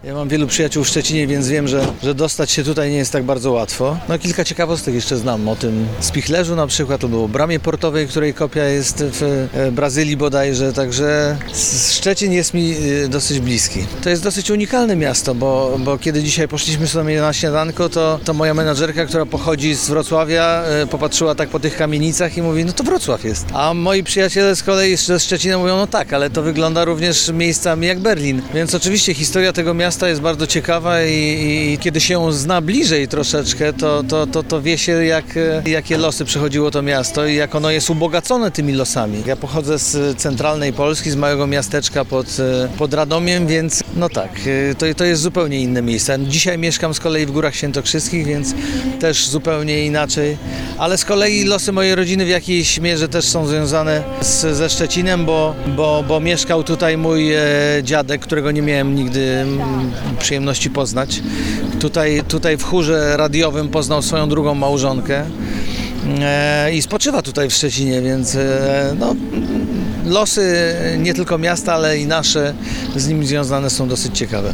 Ja mam wielu przyjaciół w Szczecinie, więc wiem, że dostać się tutaj nie jest tak bardzo łatwo. No kilka ciekawostek jeszcze znam o tym spichlerzu na przykład, albo o bramie portowej, której kopia jest w Brazylii bodajże, także Szczecin jest mi dosyć bliski. To jest dosyć unikalne miasto, bo kiedy dzisiaj poszliśmy sobie na śniadanko, to moja menadżerka, która pochodzi z Wrocławia, popatrzyła tak po tych kamienicach i mówi, no to Wrocław jest. A moi przyjaciele z kolei ze Szczecina mówią, no tak, ale to wygląda również miejscami jak Berlin. Więc oczywiście historia tego miasta jest bardzo ciekawa i kiedy się ją zna bliżej troszeczkę, to wie się, jakie losy przechodziło to miasto i jak ono jest ubogacone tymi losami. Ja pochodzę z centralnej Polski, z małego miasteczka pod Radomiem, więc no tak, to jest zupełnie inne miejsce. Dzisiaj mieszkam z kolei w Górach Świętokrzyskich, więc też zupełnie inaczej. Ale z kolei losy mojej rodziny w jakiejś mierze też są związane ze Szczecinem, bo mieszkał tutaj mój dziadek, którego nie miałem nigdy przyjemności poznać. Tutaj w chórze radiowym poznał swoją drugą małżonkę i spoczywa tutaj w Szczecinie, więc no, losy nie tylko miasta, ale i nasze z nim związane są dosyć ciekawe.